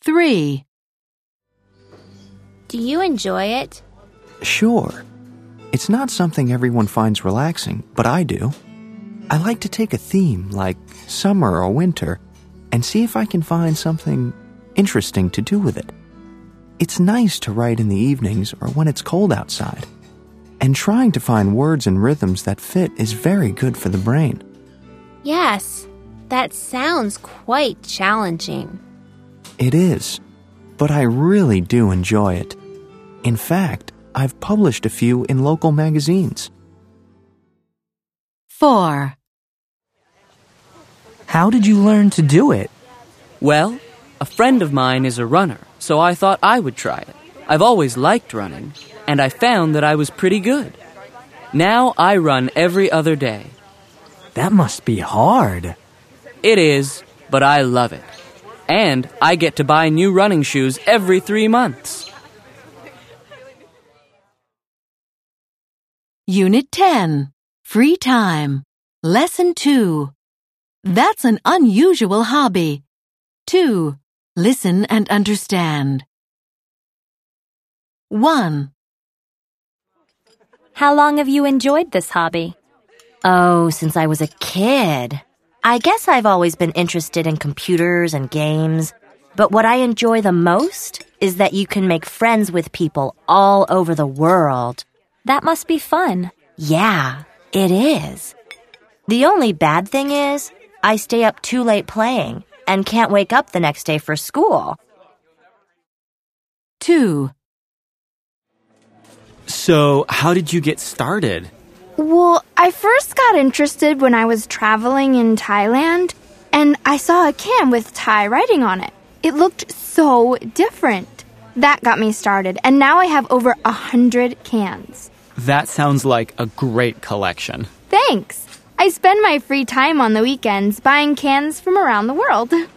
3. Do you enjoy it? Sure. It's not something everyone finds relaxing, but I do. I like to take a theme like summer or winter and see if I can find something interesting to do with it. It's nice to write in the evenings or when it's cold outside. And trying to find words and rhythms that fit is very good for the brain. Yes, that sounds quite challenging. It is, but I really do enjoy it. In fact, I've published a few in local magazines. 4. How did you learn to do it? Well, a friend of mine is a runner, so I thought I would try it. I've always liked running, and I found that I was pretty good. Now I run every other day. That must be hard. It is, but I love it. And I get to buy new running shoes every 3 months. Unit 10. Free time. Lesson 2. That's an unusual hobby. 2. Listen and understand. 1. How long have you enjoyed this hobby? Oh, since I was a kid. I guess I've always been interested in computers and games, but what I enjoy the most is that you can make friends with people all over the world. That must be fun. Yeah, it is. The only bad thing is, I stay up too late playing and can't wake up the next day for school. 2. So, how did you get started? Well, I first got interested when I was traveling in Thailand, and I saw a can with Thai writing on it. It looked so different. That got me started, and now I have over 100 cans. That sounds like a great collection. Thanks. I spend my free time on the weekends buying cans from around the world.